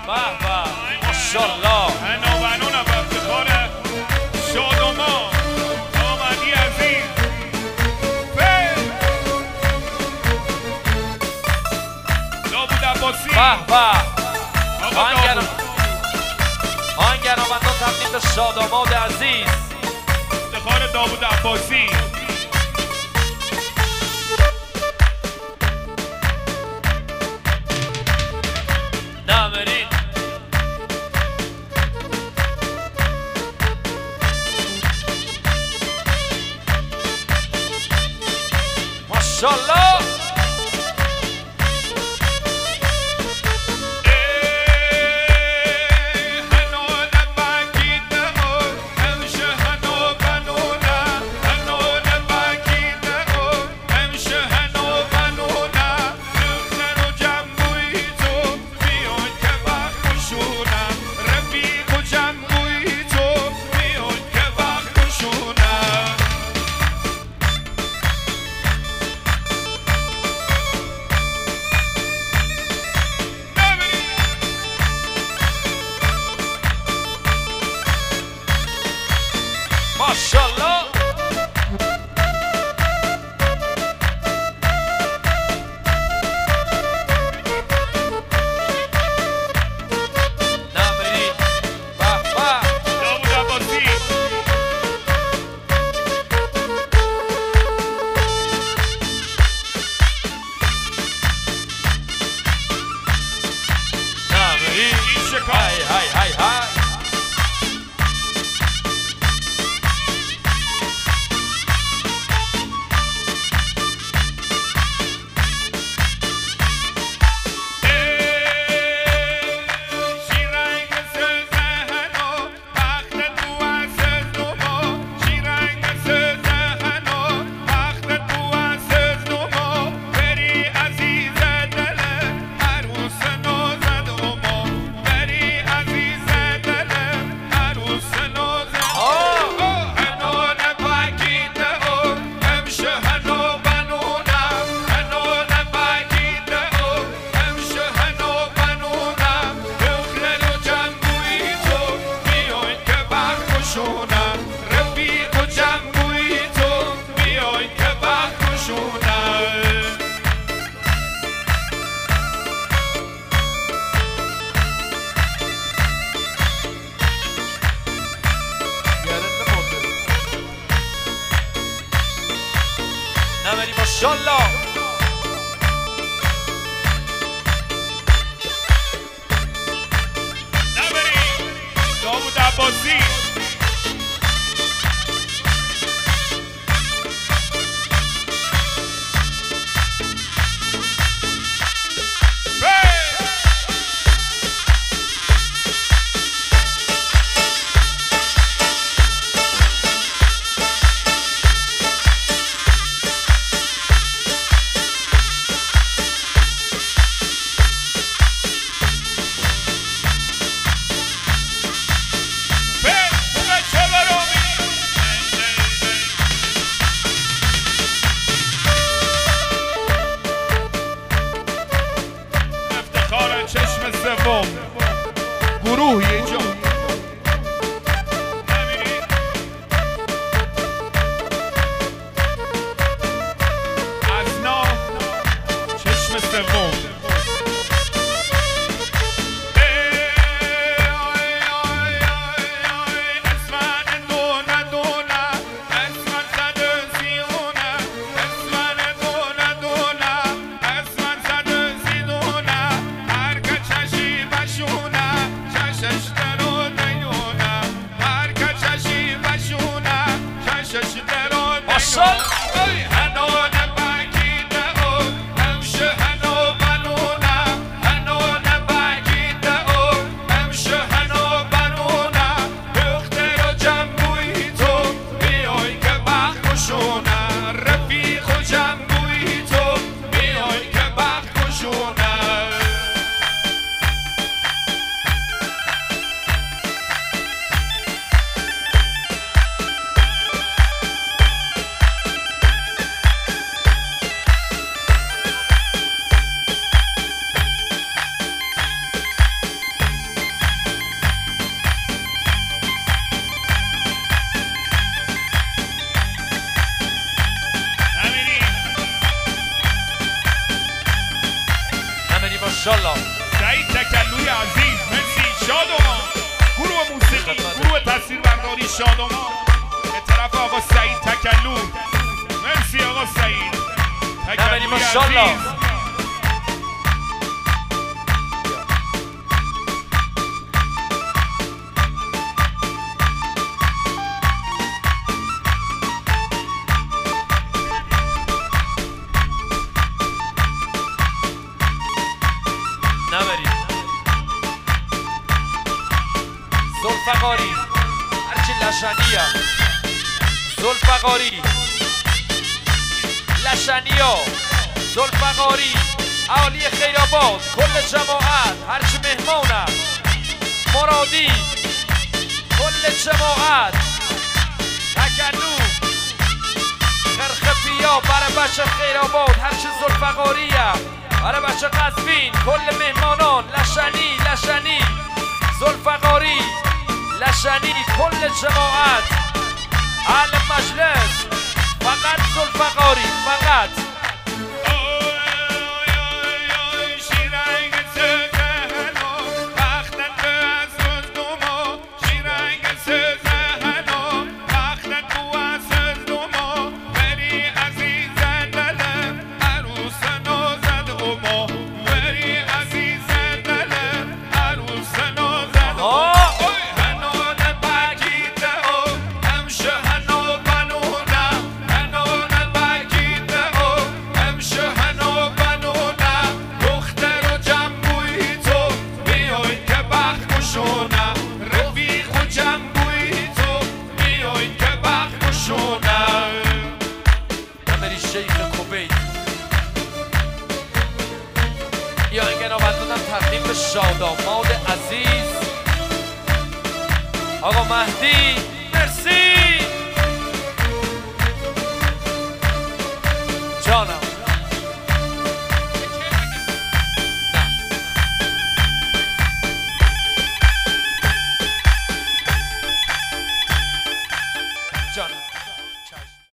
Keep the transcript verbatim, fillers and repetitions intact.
به ماشاءالله هنوانونم به افتخار شادوما آمدی عزیز داوود عباسی به به آقا داوود آهنگرانندگان تقدیم به شاداماد عزیز افتخار داوود عباسی نامرین ماشاءالله ماشاءالله نامرین به به داوود عباسی نامرین این شکار های های های های نامرین ماشاءالله نامرین داوود عباسی چشم سوم گروه یه جا از نا چشم سوم چشم ماشاءالله. سعید تکلوی عزیز مرسی. شادمان گروه موسیقی گروه تصویربرداری شادمان به طرف آقا سعید تکلو. مرسی آقا سعید تکلوی ماشاءالله. عزیز. زلفقاری هرچی لشنیه زلفقاری لشنیا زلفقاری اهالی خیرآباد کل جماعت هرچی مهمانه مرادی کل جماعت تکلو خرخفیا برای بچه خیرآباد هرچی زلفقاریه برای بچه قزوین کل مهمانان لشنی لشنی زلفقاری لشنی کل جماعت اهل مجلس فقط زلفقاری فقط یا اینکه نوبتونم تقدیم به شاداماد عزیز آقا مهدی